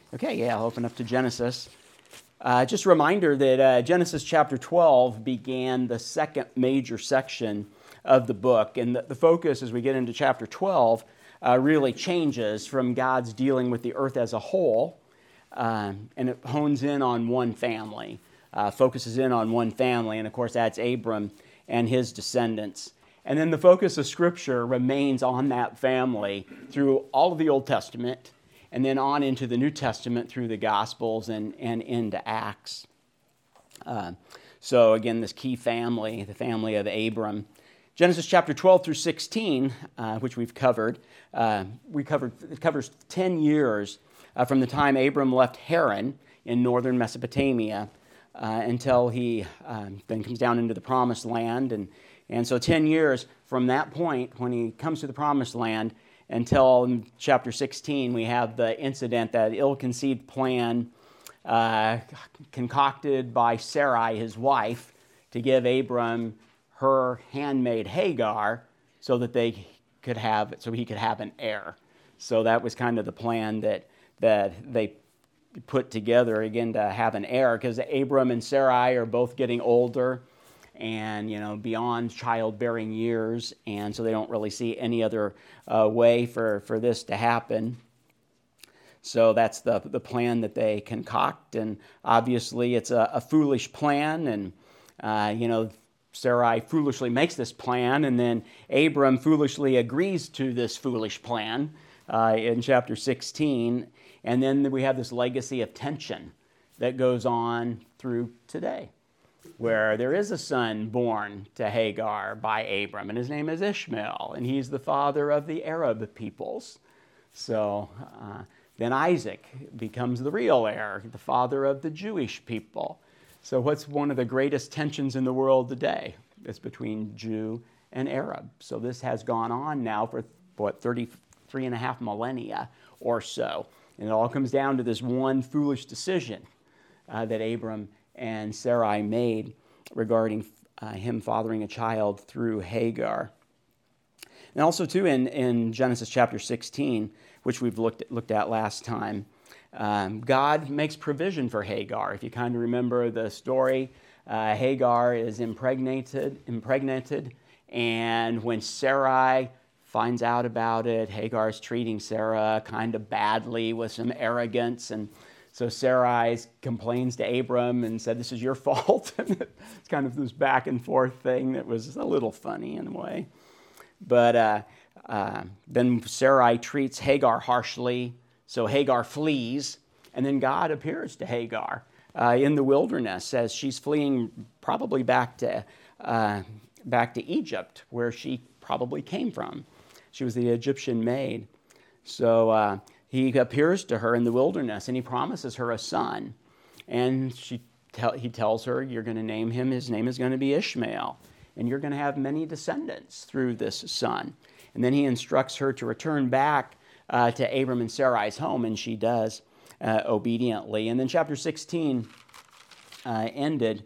Okay, yeah, I'll open up to Genesis. Just a reminder that Genesis chapter 12 began the second major section of the book. And the focus as we get into chapter 12 really changes from God's dealing with the earth as a whole. And it hones in on one family, focuses in on one family. And of course, that's Abram and his descendants. And then the focus of Scripture remains on that family through all of the Old Testament, and then on into the New Testament through the Gospels and into Acts. So again, this key family, the family of Abram. Genesis chapter 12 through 16, which we've covered, it covers 10 years from the time Abram left Haran in northern Mesopotamia until he then comes down into the Promised Land. And so 10 years from that point, when he comes to the Promised Land, until in chapter 16, we have the incident, that ill-conceived plan concocted by Sarai, his wife, to give Abram her handmaid Hagar so that he could have an heir. So that was kind of the plan that they put together, again, to have an heir, because Abram and Sarai are both getting older and beyond childbearing years, and so they don't really see any other way for this to happen. So that's the plan that they concoct, and obviously it's a foolish plan, and Sarai foolishly makes this plan, and then Abram foolishly agrees to this foolish plan in chapter 16, and then we have this legacy of tension that goes on through today, where there is a son born to Hagar by Abram, and his name is Ishmael, and he's the father of the Arab peoples. So then Isaac becomes the real heir, the father of the Jewish people. So what's one of the greatest tensions in the world today? It's between Jew and Arab. So this has gone on now for, 33 and a half millennia or so. And it all comes down to this one foolish decision that Abram and Sarai made regarding him fathering a child through Hagar. And also, too, in Genesis chapter 16, which we've looked at last time, God makes provision for Hagar. If you kind of remember the story, Hagar is impregnated, and when Sarai finds out about it, Hagar is treating Sarah kind of badly with some arrogance, and so Sarai complains to Abram and said, "This is your fault." It's kind of this back and forth thing that was a little funny in a way. But then Sarai treats Hagar harshly, so Hagar flees, and then God appears to Hagar in the wilderness as she's fleeing probably back to Egypt, where she probably came from. She was the Egyptian maid. So he appears to her in the wilderness, and he promises her a son. And he tells her, "You're going to name him, his name is going to be Ishmael, and you're going to have many descendants through this son." And then he instructs her to return back to Abram and Sarai's home, and she does obediently. And then chapter 16 ended,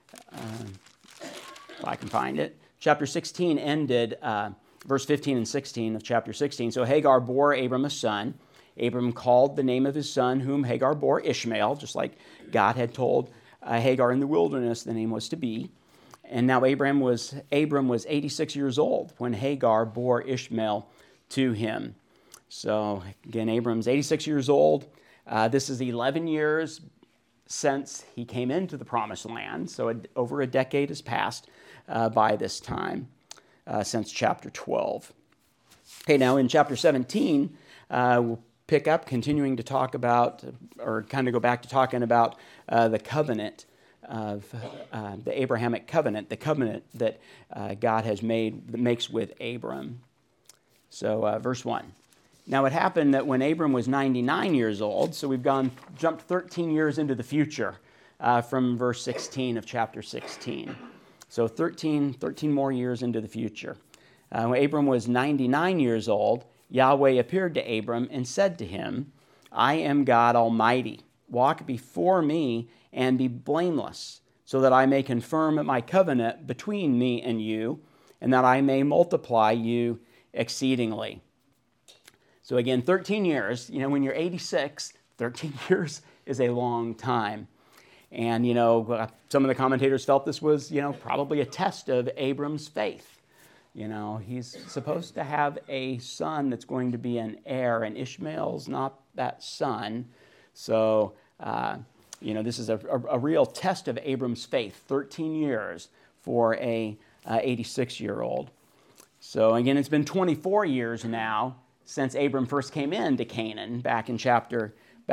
if I can find it, chapter 16 ended, verse 15 and 16 of chapter 16. So Hagar bore Abram a son. Abram called the name of his son, whom Hagar bore, Ishmael, just like God had told Hagar in the wilderness the name was to be. And now Abram was 86 years old when Hagar bore Ishmael to him. So again, Abram's 86 years old. This is 11 years since he came into the Promised Land. So over a decade has passed by this time, since chapter 12. Okay, now in chapter 17, we'll pick up, continuing to talk about, or kind of go back to talking about the covenant of the Abrahamic covenant, the covenant that God has makes with Abram. So verse 1. Now it happened that when Abram was 99 years old, so we've jumped 13 years into the future from verse 16 of chapter 16. So 13 more years into the future. When Abram was 99 years old, Yahweh appeared to Abram and said to him, "I am God Almighty. Walk before me and be blameless, so that I may confirm my covenant between me and you, and that I may multiply you exceedingly." So again, 13 years, when you're 86, 13 years is a long time. And, some of the commentators felt this was, probably a test of Abram's faith. He's supposed to have a son that's going to be an heir, and Ishmael's not that son. So, this is a real test of Abram's faith, 13 years for a 86-year-old. So, again, it's been 24 years now since Abram first came into Canaan, back in chapter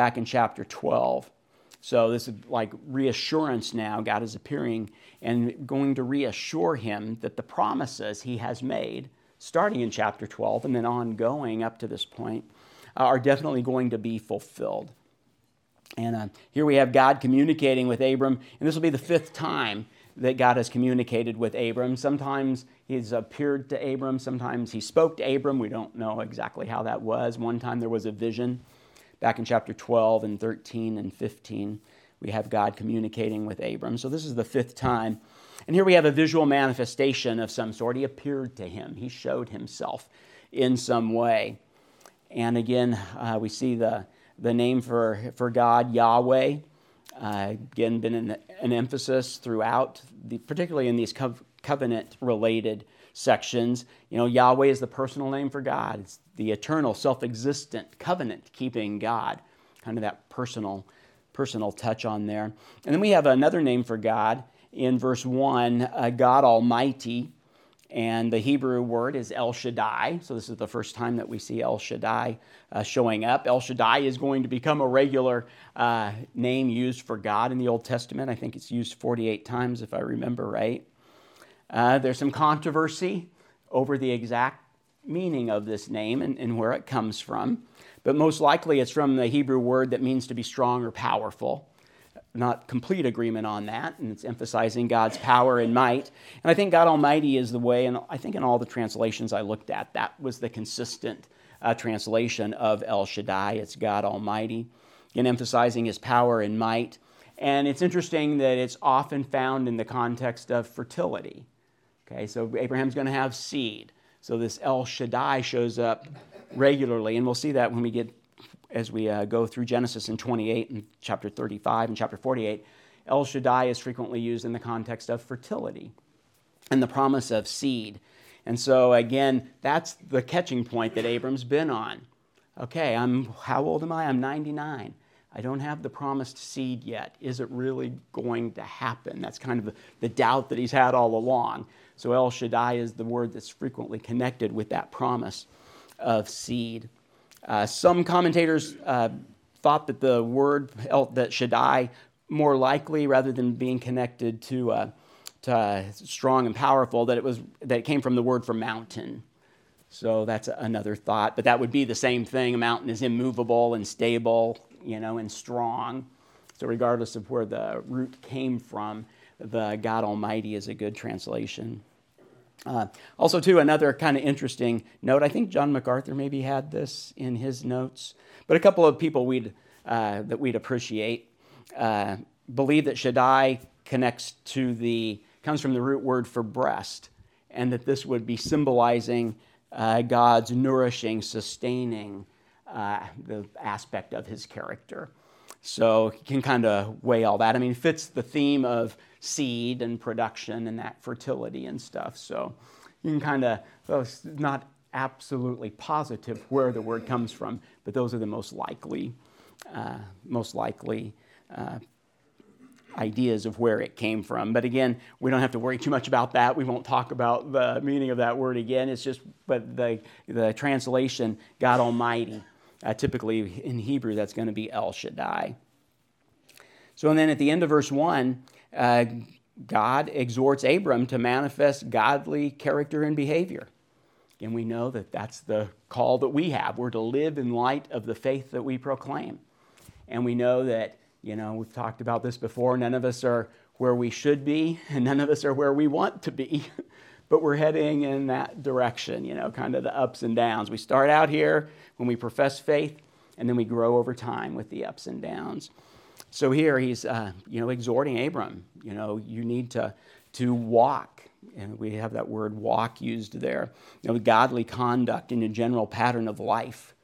12. So this is like reassurance now. God is appearing and going to reassure him that the promises he has made, starting in chapter 12 and then ongoing up to this point, are definitely going to be fulfilled. And here we have God communicating with Abram, and this will be the 5th time that God has communicated with Abram. Sometimes he's appeared to Abram, sometimes he spoke to Abram. We don't know exactly how that was. One time there was a vision. Back in chapter 12 and 13 and 15, we have God communicating with Abram. So this is the 5th time. And here we have a visual manifestation of some sort. He appeared to him. He showed himself in some way. And again, we see the name for God, Yahweh. Again, been an emphasis throughout, particularly in these covenant-related sections. Yahweh is the personal name for God. It's the eternal, self-existent, covenant-keeping God. Kind of that personal touch on there. And then we have another name for God in verse 1, God Almighty. And the Hebrew word is El Shaddai. So this is the first time that we see El Shaddai showing up. El Shaddai is going to become a regular name used for God in the Old Testament. I think it's used 48 times, if I remember right. There's some controversy over the exact meaning of this name and where it comes from. But most likely it's from the Hebrew word that means to be strong or powerful. Not complete agreement on that, and it's emphasizing God's power and might. And I think God Almighty is the way, and I think in all the translations I looked at, that was the consistent translation of El Shaddai. It's God Almighty, again emphasizing his power and might. And it's interesting that it's often found in the context of fertility. Okay, so Abraham's going to have seed. So this El Shaddai shows up regularly, and we'll see that when we get, as we go through Genesis in 28 and chapter 35 and chapter 48. El Shaddai is frequently used in the context of fertility and the promise of seed. And so again, that's the catching point that Abram's been on. Okay, how old am I? I'm 99. I don't have the promised seed yet. Is it really going to happen? That's kind of the doubt that he's had all along. So El Shaddai is the word that's frequently connected with that promise of seed. Some commentators thought that the word that Shaddai more likely, rather than being connected to strong and powerful, that it came from the word for mountain. So that's another thought. But that would be the same thing. A mountain is immovable and stable, and strong. So regardless of where the root came from, the God Almighty is a good translation. Also, too, another kind of interesting note. I think John MacArthur maybe had this in his notes, but a couple of people that we'd appreciate believe that Shaddai comes from the root word for breast, and that this would be symbolizing God's nourishing, sustaining the aspect of his character. So you can kind of weigh all that. I mean, it fits the theme of seed and production and that fertility and stuff. So you can kind of, it's not absolutely positive where the word comes from, but those are the most likely ideas of where it came from. But again, we don't have to worry too much about that. We won't talk about the meaning of that word again. It's just, but the translation, God Almighty, typically in Hebrew, that's going to be El Shaddai. So, and then at the end of verse 1, God exhorts Abram to manifest godly character and behavior. And we know that that's the call that we have. We're to live in light of the faith that we proclaim. And we know that, we've talked about this before, none of us are where we should be, and none of us are where we want to be. But we're heading in that direction, kind of the ups and downs. We start out here when we profess faith, and then we grow over time with the ups and downs. So here he's, exhorting Abram, you need to walk. And we have that word walk used there. Godly conduct in a general pattern of life.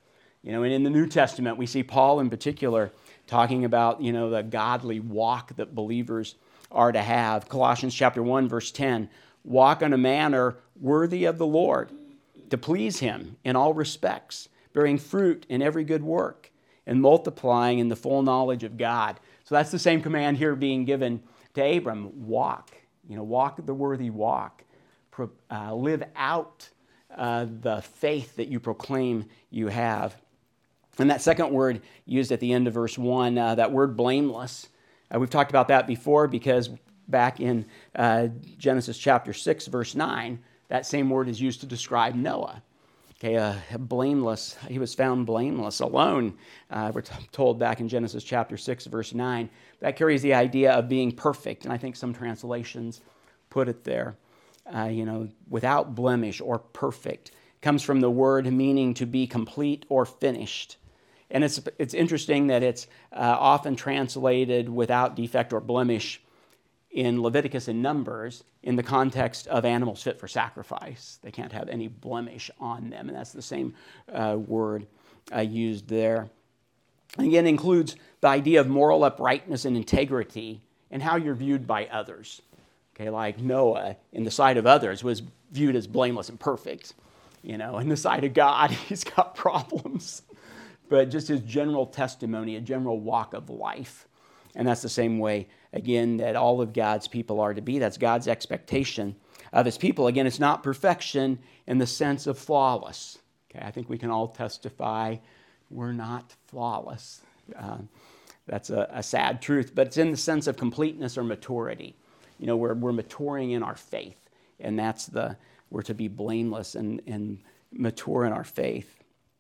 And in the New Testament, we see Paul in particular talking about, the godly walk that believers are to have. Colossians chapter 1, verse 10, walk in a manner worthy of the Lord, to please him in all respects, bearing fruit in every good work, and multiplying in the full knowledge of God. So that's the same command here being given to Abram. Walk, walk the worthy walk. Live out the faith that you proclaim you have. And that second word used at the end of verse 1, that word blameless, we've talked about that before because back in Genesis chapter 6, verse 9, that same word is used to describe Noah. Okay, blameless, he was found blameless, alone. We're told back in Genesis chapter 6, verse 9. That carries the idea of being perfect, and I think some translations put it there, without blemish or perfect. It comes from the word meaning to be complete or finished. And it's interesting that it's often translated without defect or blemish in Leviticus and Numbers in the context of animals fit for sacrifice. They can't have any blemish on them, and that's the same word used there. And again, it includes the idea of moral uprightness and integrity and how you're viewed by others. Okay, like Noah, in the sight of others, was viewed as blameless and perfect. In the sight of God, he's got problems. But just his general testimony, a general walk of life. And that's the same way, again, that all of God's people are to be. That's God's expectation of his people. Again, it's not perfection in the sense of flawless. Okay, I think we can all testify we're not flawless. That's a sad truth, but it's in the sense of completeness or maturity. We're maturing in our faith, and we're to be blameless and mature in our faith.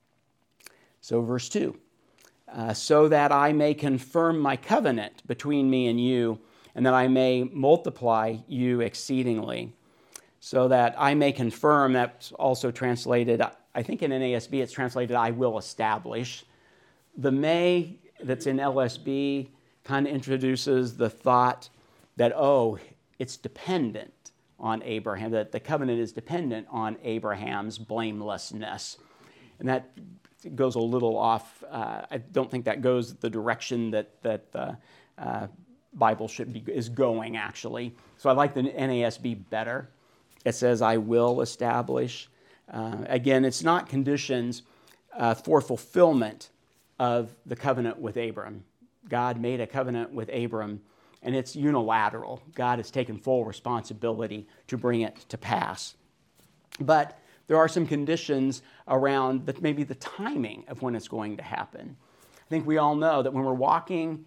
So verse 2, so that I may confirm my covenant between me and you, and that I may multiply you exceedingly. So that I may confirm, that's also translated, I think in NASB it's translated, I will establish. The may that's in LSB kind of introduces the thought that, it's dependent on Abraham, that the covenant is dependent on Abraham's blamelessness. And that goes a little off. I don't think that goes the direction that the Bible is going, actually. So I like the NASB better. It says, I will establish. Again, it's not conditions for fulfillment of the covenant with Abram. God made a covenant with Abram, and it's unilateral. God has taken full responsibility to bring it to pass. But there are some conditions around maybe the timing of when it's going to happen. I think we all know that when we're walking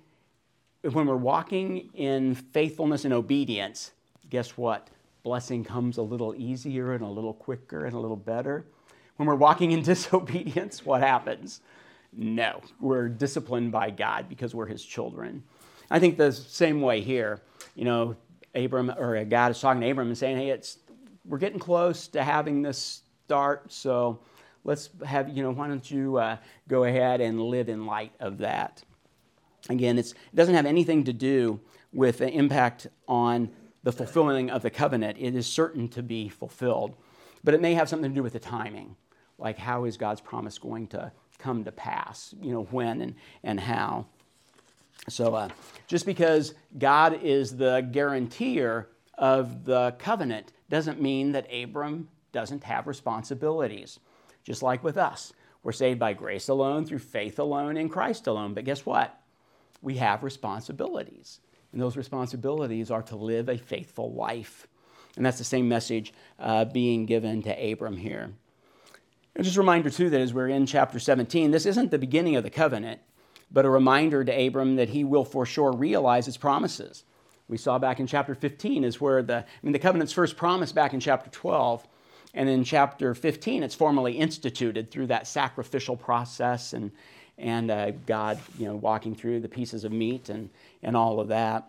in faithfulness and obedience, guess what? Blessing comes a little easier and a little quicker and a little better. When we're walking in disobedience, what happens? No, we're disciplined by God because we're his children. I think the same way here. God is talking to Abram and saying, hey, we're getting close to having this start, so let's have, why don't you go ahead and live in light of that. Again, it doesn't have anything to do with the impact on the fulfilling of the covenant. It is certain to be fulfilled, but it may have something to do with the timing, like how is God's promise going to come to pass, when and how. So just because God is the guarantor of the covenant doesn't mean that Abram doesn't have responsibilities. Just like with us, we're saved by grace alone, through faith alone, in Christ alone. But guess what? We have responsibilities. And those responsibilities are to live a faithful life. And that's the same message being given to Abram here. And just a reminder, too, that as we're in chapter 17, this isn't the beginning of the covenant, but a reminder to Abram that he will for sure realize his promises. We saw back in chapter 15 is where the covenant's first promised back in chapter 12. And in chapter 15, it's formally instituted through that sacrificial process and God, walking through the pieces of meat and all of that.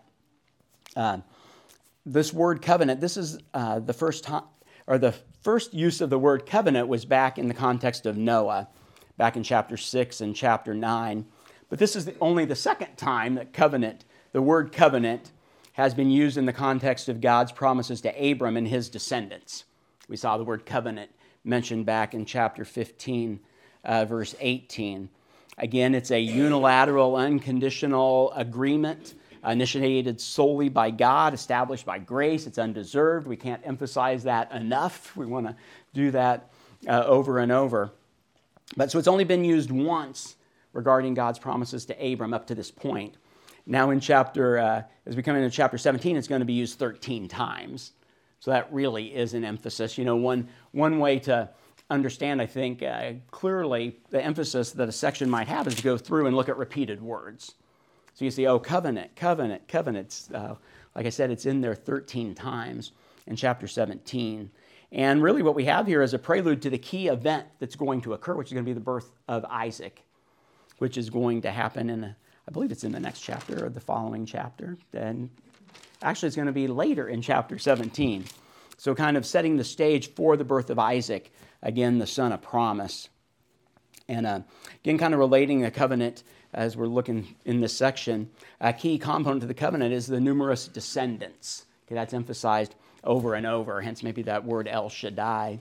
This word covenant, this is the first time, or the first use of the word covenant was back in the context of Noah, back in chapter 6 and chapter 9. But this is only the second time that the word covenant, has been used in the context of God's promises to Abram and his descendants. We saw the word covenant mentioned back in chapter 15 verse 18. Again, it's a unilateral, unconditional agreement initiated solely by God, established by grace. It's undeserved. We can't emphasize that enough. We want to do that over and over. But so it's only been used once regarding God's promises to Abram up to this point. Now in as we come into chapter 17, it's going to be used 13 times. So that really is an emphasis. One way to understand, I think, clearly the emphasis that a section might have is to go through and look at repeated words. So you see, covenant, covenant, covenants. Like I said, it's in there 13 times in chapter 17. And really what we have here is a prelude to the key event that's going to occur, which is going to be the birth of Isaac, which is going to happen I believe it's in the next chapter or the following chapter. And actually, it's going to be later in chapter 17. So kind of setting the stage for the birth of Isaac, again, the son of promise. And again, kind of relating the covenant as we're looking in this section, a key component to the covenant is the numerous descendants. Okay, that's emphasized over and over, hence maybe that word El Shaddai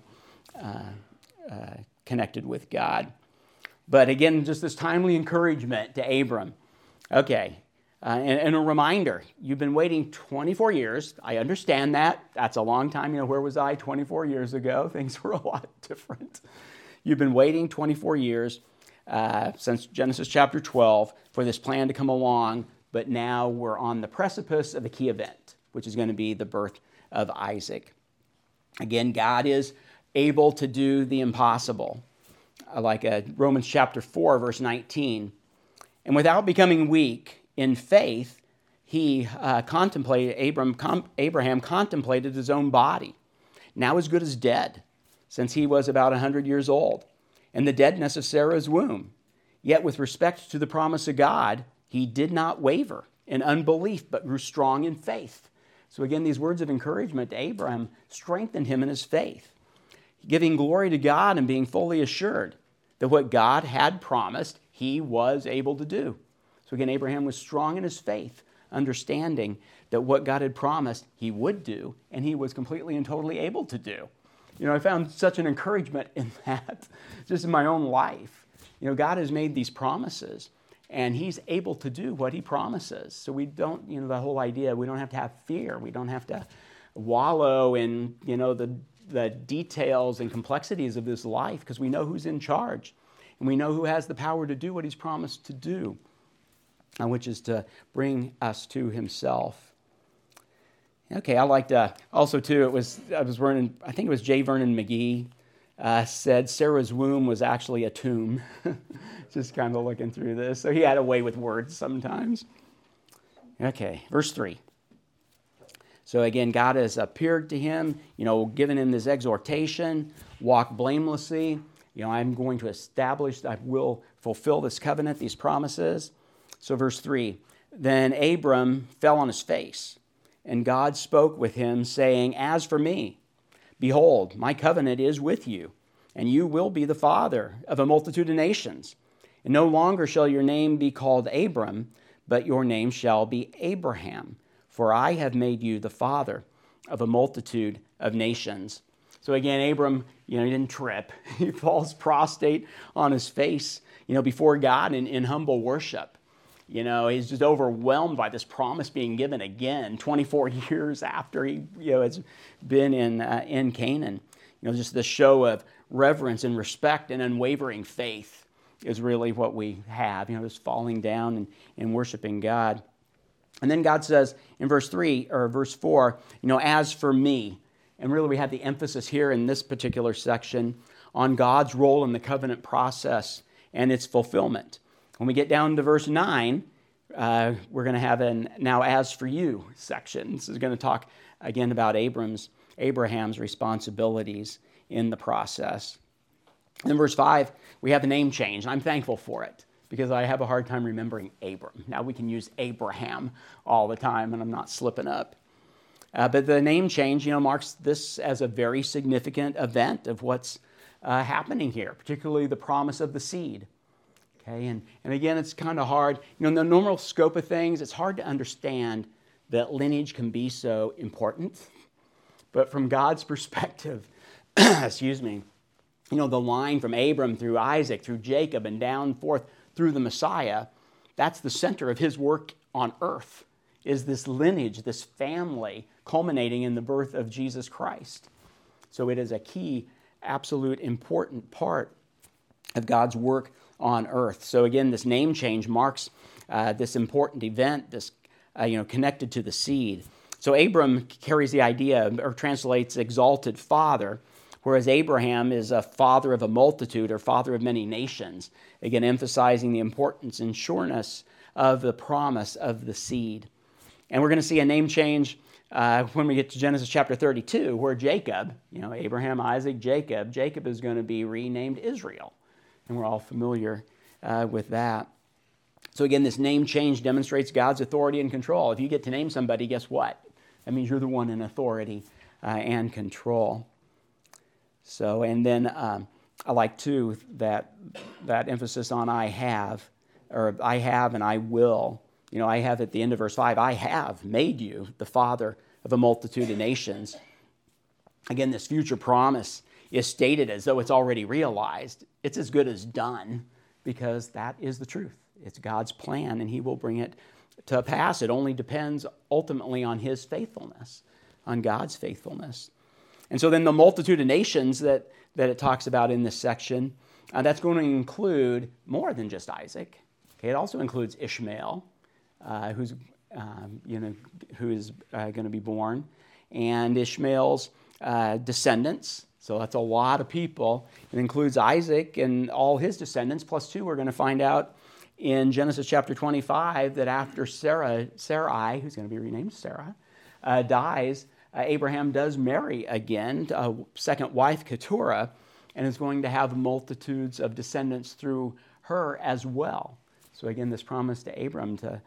connected with God. But again, just this timely encouragement to Abram. Okay, and a reminder, you've been waiting 24 years. I understand that. That's a long time. Where was I 24 years ago? Things were a lot different. You've been waiting 24 years since Genesis chapter 12 for this plan to come along, but now we're on the precipice of a key event, which is going to be the birth of Isaac. Again, God is able to do the impossible, like Romans chapter 4, verse 19. And without becoming weak in faith, Abraham contemplated his own body, now as good as dead, since he was about 100 years old, and the deadness of Sarah's womb. Yet with respect to the promise of God, he did not waver in unbelief, but grew strong in faith. So again, these words of encouragement to Abraham strengthened him in his faith, giving glory to God and being fully assured that what God had promised, he was able to do. So again, Abraham was strong in his faith, understanding that what God had promised he would do, and he was completely and totally able to do. I found such an encouragement in that, just in my own life. God has made these promises, and he's able to do what he promises. So we don't, the whole idea, we don't have to have fear. We don't have to wallow in, the details and complexities of this life, because we know who's in charge. And we know who has the power to do what he's promised to do, which is to bring us to himself. Okay, I liked also too, I think it was J. Vernon McGee said Sarah's womb was actually a tomb. Just kind of looking through this. So he had a way with words sometimes. Okay, verse 3. So again, God has appeared to him, given him this exhortation, walk blamelessly. I'm going to establish, I will fulfill this covenant, these promises. So verse 3, then Abram fell on his face, and God spoke with him, saying, as for me, behold, my covenant is with you, and you will be the father of a multitude of nations. And no longer shall your name be called Abram, but your name shall be Abraham, for I have made you the father of a multitude of nations. So again, Abram, he didn't trip. He falls prostrate on his face, before God in humble worship. He's just overwhelmed by this promise being given again, 24 years after he, has been in Canaan. Just the show of reverence and respect and unwavering faith is really what we have. Just falling down and worshiping God. And then God says in verse 4, as for me. And really we have the emphasis here in this particular section on God's role in the covenant process and its fulfillment. When we get down to verse 9, we're going to have an now as for you section. This is going to talk again about Abraham's responsibilities in the process. In verse 5, we have the name change. I'm thankful for it because I have a hard time remembering Abram. Now we can use Abraham all the time and I'm not slipping up. But the name change, marks this as a very significant event of what's happening here, particularly the promise of the seed. Okay, and again, it's kind of hard. In the normal scope of things, it's hard to understand that lineage can be so important. But from God's perspective, excuse me, the line from Abram through Isaac, through Jacob, and down forth through the Messiah, that's the center of his work on earth, is this lineage, this family, culminating in the birth of Jesus Christ. So it is a key, absolute important part of God's work on earth. So again, this name change marks this important event, this connected to the seed. So Abram carries the idea, or translates exalted father, whereas Abraham is a father of a multitude, or father of many nations, again emphasizing the importance and sureness of the promise of the seed. And we're going to see a name change when we get to Genesis chapter 32, where Jacob, Abraham, Isaac, Jacob is going to be renamed Israel. And we're all familiar with that. So again, this name change demonstrates God's authority and control. If you get to name somebody, guess what? That means you're the one in authority and control. So, and then I like too that emphasis on I have and I will. I have at the end of verse 5, I have made you the father of a multitude of nations. Again, this future promise is stated as though it's already realized. It's as good as done, because that is the truth. It's God's plan, and he will bring it to pass. It only depends ultimately on his faithfulness, on God's faithfulness. And so then the multitude of nations that it talks about in this section, that's going to include more than just Isaac. Okay, it also includes Ishmael, who's going to be born, and Ishmael's descendants. So that's a lot of people. It includes Isaac and all his descendants, plus 2. We're going to find out in Genesis chapter 25 that after Sarai, who's going to be renamed Sarah, dies, Abraham does marry again, a second wife, Keturah, and is going to have multitudes of descendants through her as well. So again, this promise to Abram to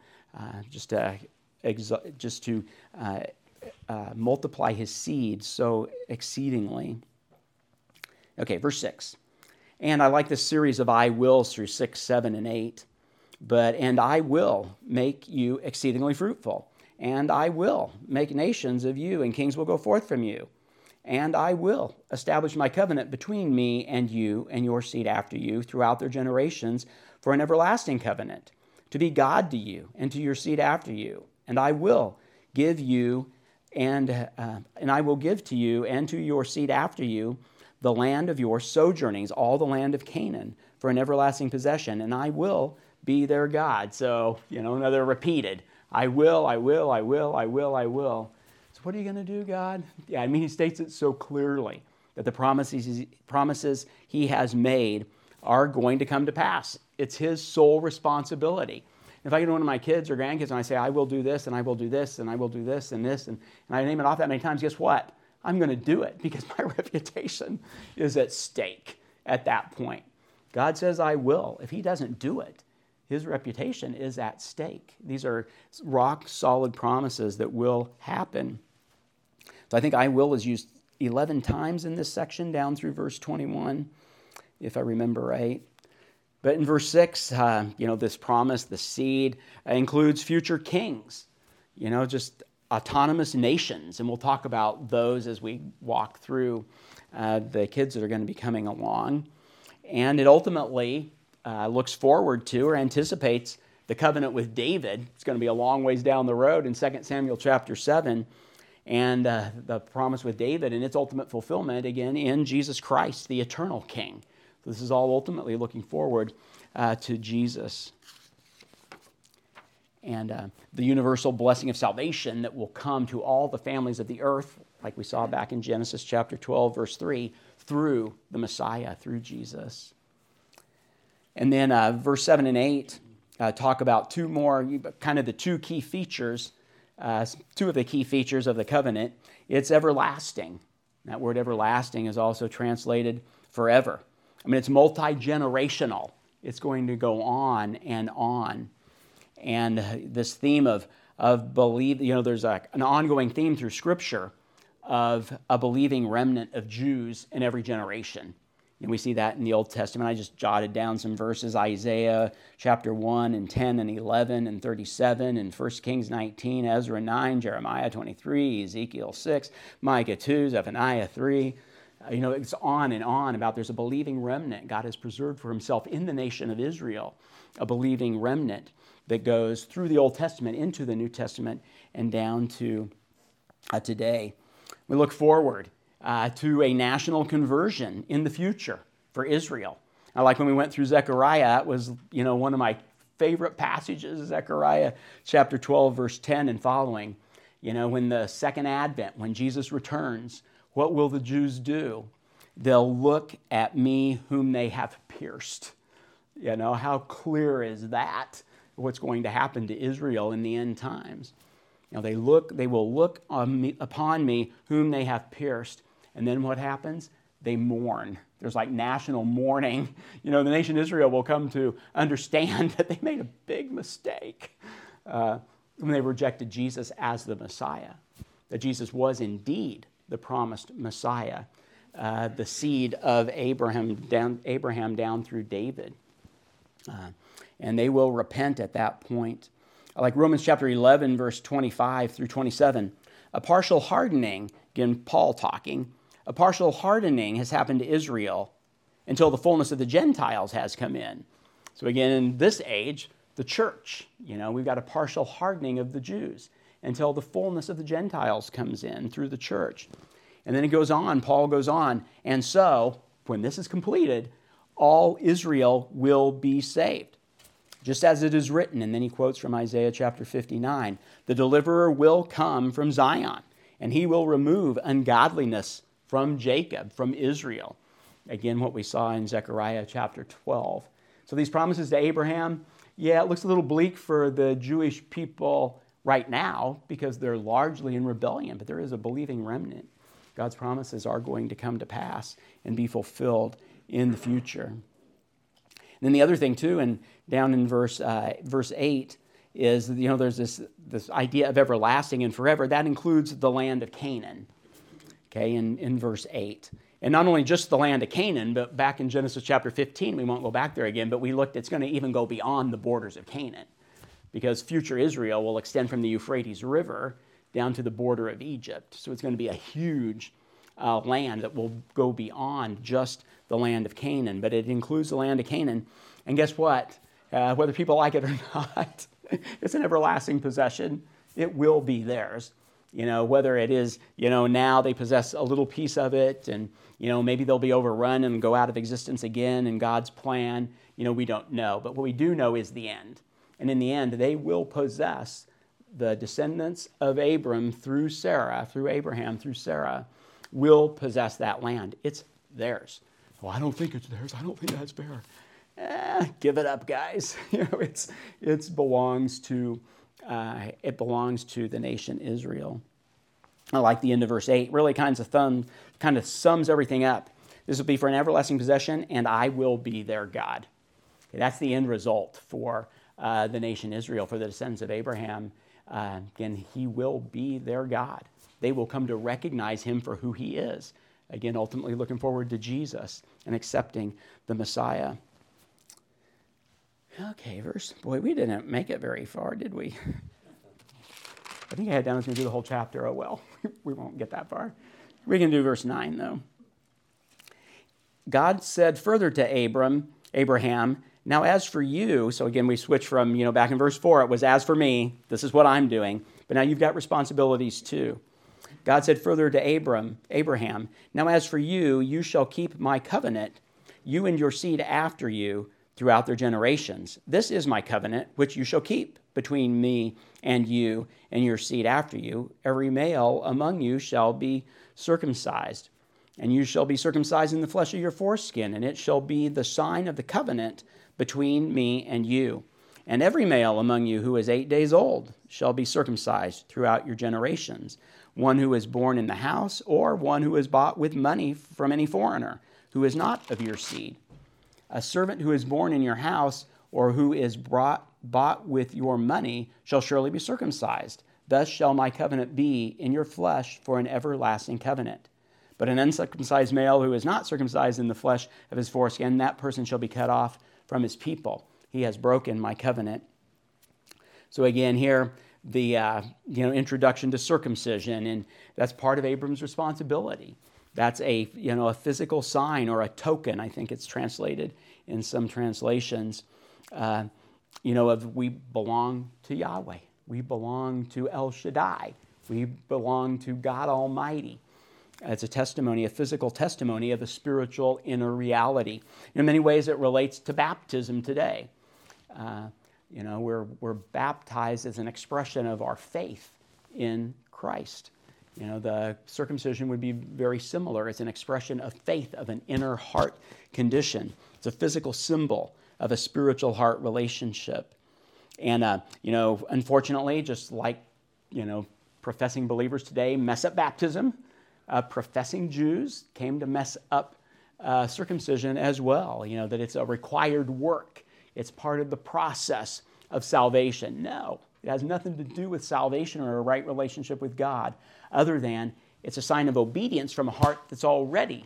multiply his seed so exceedingly. Okay, verse 6. And I like this series of I wills through 6, 7, and 8. And I will make you exceedingly fruitful. And I will make nations of you, and kings will go forth from you. And I will establish my covenant between me and you and your seed after you throughout their generations for an everlasting covenant, to be God to you and to your seed after you. And I will give you and I will give to you and to your seed after you the land of your sojournings, all the land of Canaan, for an everlasting possession, and I will be their God. So, another repeated, I will, I will, I will, I will, I will. So what are you going to do, God? Yeah, he states it so clearly that the promises he has made are going to come to pass. It's his sole responsibility. If I get one of my kids or grandkids and I say, I will do this, and I will do this, and I will do this, and this, and I name it off that many times, guess what? I'm going to do it because my reputation is at stake at that point. God says, I will. If he doesn't do it, his reputation is at stake. These are rock-solid promises that will happen. So I think I will is used 11 times in this section down through verse 21, if I remember right. But in verse 6, this promise, the seed, includes future kings, just autonomous nations. And we'll talk about those as we walk through the kids that are going to be coming along. And it ultimately looks forward to or anticipates the covenant with David. It's going to be a long ways down the road in 2 Samuel chapter 7. And the promise with David and its ultimate fulfillment, again, in Jesus Christ, the eternal King. So this is all ultimately looking forward to Jesus. And the universal blessing of salvation that will come to all the families of the earth, like we saw back in Genesis chapter 12, verse 3, through the Messiah, through Jesus. And then verse 7 and 8 talk about two more, kind of the two key features, two of the key features of the covenant. It's everlasting. That word everlasting is also translated forever. It's multi-generational. It's going to go on and on. And this theme of believe, there's an ongoing theme through Scripture of a believing remnant of Jews in every generation. And we see that in the Old Testament. I just jotted down some verses, Isaiah chapter 1 and 10 and 11 and 37, and 1 Kings 19, Ezra 9, Jeremiah 23, Ezekiel 6, Micah 2, Zephaniah 3. It's on and on about there's a believing remnant God has preserved for himself in the nation of Israel, a believing remnant that goes through the Old Testament into the New Testament and down to today. We look forward to a national conversion in the future for Israel. Like when we went through Zechariah, it was, one of my favorite passages, Zechariah chapter 12, verse 10 and following. When the second advent, when Jesus returns, what will the Jews do? They'll look at me whom they have pierced. How clear is that? What's going to happen to Israel in the end times? They will look upon me whom they have pierced. And then what happens? They mourn. There's like national mourning. The nation Israel will come to understand that they made a big mistake when they rejected Jesus as the Messiah. That Jesus was indeed the promised Messiah, the seed of Abraham down through David. And they will repent at that point. Like Romans chapter 11, verse 25 through 27, a partial hardening, again, Paul talking, a partial hardening has happened to Israel until the fullness of the Gentiles has come in. So again, in this age, the church, we've got a partial hardening of the Jews until the fullness of the Gentiles comes in through the church. And then Paul goes on, and so, when this is completed, all Israel will be saved. Just as it is written, and then he quotes from Isaiah chapter 59, the deliverer will come from Zion, and he will remove ungodliness from Jacob, from Israel. Again, what we saw in Zechariah chapter 12. So these promises to Abraham, it looks a little bleak for the Jewish people right now because they're largely in rebellion, but there is a believing remnant. God's promises are going to come to pass and be fulfilled in the future. And then the other thing too, and down in verse 8, is there's this idea of everlasting and forever. That includes the land of Canaan. Okay, in verse 8. And not only just the land of Canaan, but back in Genesis chapter 15, we won't go back there again, but we looked, it's going to even go beyond the borders of Canaan, because future Israel will extend from the Euphrates River down to the border of Egypt. So it's going to be a huge land that will go beyond just the land of Canaan, but it includes the land of Canaan. And guess what? Whether people like it or not, it's an everlasting possession. It will be theirs. Whether it is, now they possess a little piece of it and, maybe they'll be overrun and go out of existence again in God's plan, we don't know. But what we do know is the end. And in the end, they will possess the descendants of Abraham through Abraham through Sarah, will possess that land. It's theirs. Well, I don't think it's theirs. I don't think that's fair. Give it up, guys. It belongs to the nation Israel. I like the end of verse 8. Really kind of sums everything up. This will be for an everlasting possession, and I will be their God. Okay, that's the end result for the nation Israel, for the descendants of Abraham. Again, he will be their God. They will come to recognize him for who he is. Again, ultimately looking forward to Jesus and accepting the Messiah. Okay, we didn't make it very far, did we? I think I had down as going to do the whole chapter. Oh, well, we won't get that far. We can do verse 9, though. God said further to Abraham, now as for you, so again, we switch from, back in verse 4, it was as for me, this is what I'm doing, but now you've got responsibilities too. God said further to Abraham, now as for you, you shall keep my covenant, you and your seed after you, throughout their generations. This is my covenant, which you shall keep between me and you and your seed after you. Every male among you shall be circumcised, and you shall be circumcised in the flesh of your foreskin, and it shall be the sign of the covenant between me and you. And every male among you who is 8 days old shall be circumcised throughout your generations, one who is born in the house, or one who is bought with money from any foreigner, who is not of your seed. A servant who is born in your house, or who is bought with your money, shall surely be circumcised. Thus shall my covenant be in your flesh for an everlasting covenant. But an uncircumcised male who is not circumcised in the flesh of his foreskin, that person shall be cut off from his people. He has broken my covenant. So again, here, the introduction to circumcision, and that's part of Abram's responsibility. That's a physical sign or a token, I think it's translated in some translations, of we belong to Yahweh. We belong to El Shaddai. We belong to God Almighty. It's a testimony, a physical testimony of a spiritual inner reality. In many ways, it relates to baptism today. We're baptized as an expression of our faith in Christ. The circumcision would be very similar. It's an expression of faith, of an inner heart condition. It's a physical symbol of a spiritual heart relationship. And, unfortunately, just like, professing believers today mess up baptism, professing Jews came to mess up circumcision as well, that it's a required work. It's part of the process of salvation. No, it has nothing to do with salvation or a right relationship with God, other than it's a sign of obedience from a heart that's already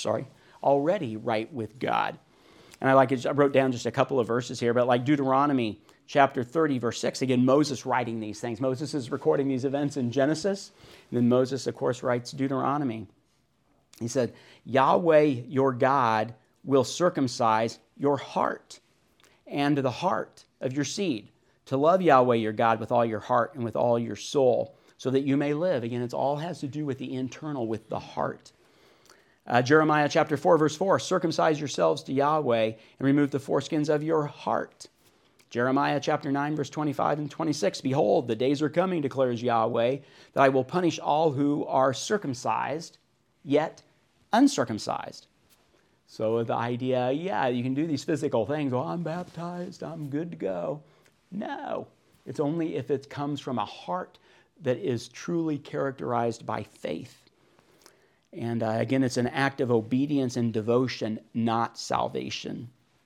right with God. And I wrote down just a couple of verses here, but like Deuteronomy chapter 30, verse 6, again, Moses writing these things. Moses is recording these events in Genesis, and then Moses, of course, writes Deuteronomy. He said, Yahweh, your God, will circumcise your heart and the heart of your seed, to love Yahweh, your God, with all your heart and with all your soul, so that you may live. Again, it all has to do with the internal, with the heart. Jeremiah chapter 4, verse 4, circumcise yourselves to Yahweh and remove the foreskins of your heart. Jeremiah chapter 9, verse 25 and 26, behold, the days are coming, declares Yahweh, that I will punish all who are circumcised, yet uncircumcised. So the idea, you can do these physical things. Oh, I'm baptized, I'm good to go. No, it's only if it comes from a heart that is truly characterized by faith. And again, it's an act of obedience and devotion, not salvation.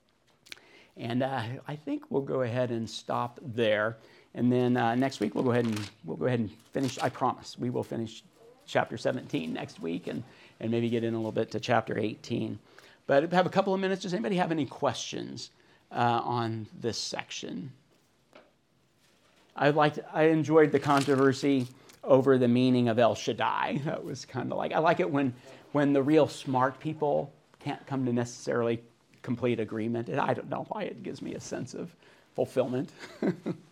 And I think we'll go ahead and stop there. And then next week we'll go ahead and finish. I promise we will finish chapter 17 next week, and maybe get in a little bit to chapter 18. But have a couple of minutes. Does anybody have any questions on this section? I enjoyed the controversy over the meaning of El Shaddai. That was kind of I like it when the real smart people can't come to necessarily complete agreement. And I don't know why, it gives me a sense of fulfillment. The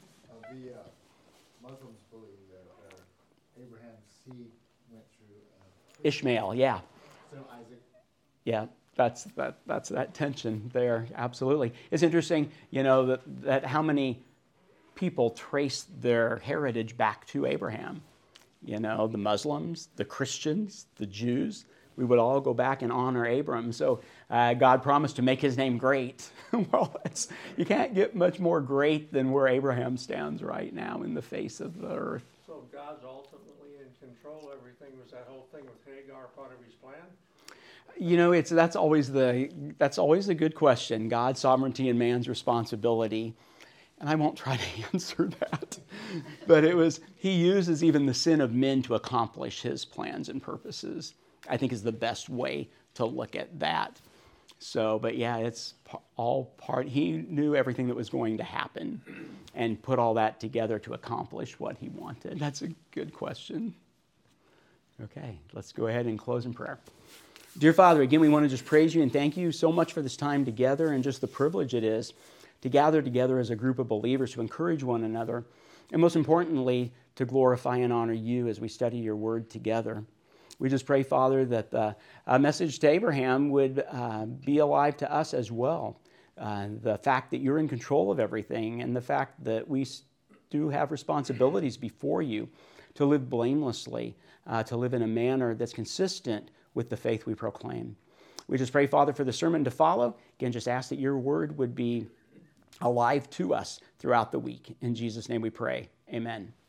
Muslims believe that Abraham's seed went through Ishmael, yeah. So Isaac. Yeah, that's that tension there. Absolutely. It's interesting, that how many people trace their heritage back to Abraham. The Muslims, the Christians, the Jews, we would all go back and honor Abram. So God promised to make his name great. Well, you can't get much more great than where Abraham stands right now in the face of the earth. So God's ultimately in control of everything. Was that whole thing with Hagar part of his plan? That's always a good question. God's sovereignty and man's responsibility. And I won't try to answer that. But he uses even the sin of men to accomplish his plans and purposes, I think, is the best way to look at that. So, but yeah, it's all part. He knew everything that was going to happen and put all that together to accomplish what he wanted. That's a good question. Okay, let's go ahead and close in prayer. Dear Father, again, we want to just praise you and thank you so much for this time together and just the privilege it is to gather together as a group of believers to encourage one another, and most importantly, to glorify and honor you as we study your word together. We just pray, Father, that the message to Abraham would be alive to us as well. The fact that you're in control of everything, and the fact that we do have responsibilities before you to live blamelessly, to live in a manner that's consistent with the faith we proclaim. We just pray, Father, for the sermon to follow. Again, just ask that your word would be alive to us throughout the week. In Jesus' name we pray. Amen.